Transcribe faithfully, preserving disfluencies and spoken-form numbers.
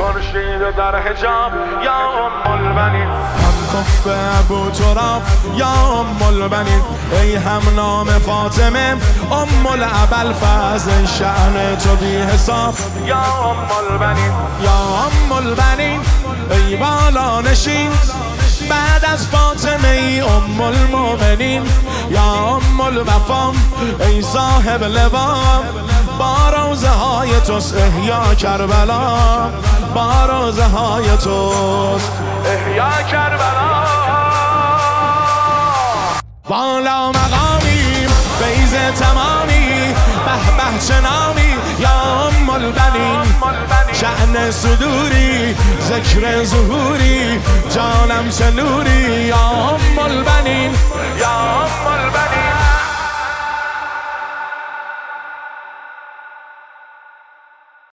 خورشید در حجاب یا ام البنین، هم کف ابو تراب یا ام البنین، ای هم نام فاطمه ام الابوالفضل، شأن تو بی حساب یا ام البنین، یا ام البنین، ای بالا نشین بعد از فاطمه ای ام المؤمنین، یا ام الوفا ای صاحب لوا، با روزه های توست احیا کربلا، با روزه های توست احیا کربلا. بالا مقامی فیض تمامی، به به چه نامی یا ام البنین، شأن صدوری ذکر ظهوری، جانم چه نوری یا ام البنین، یا ام البنین.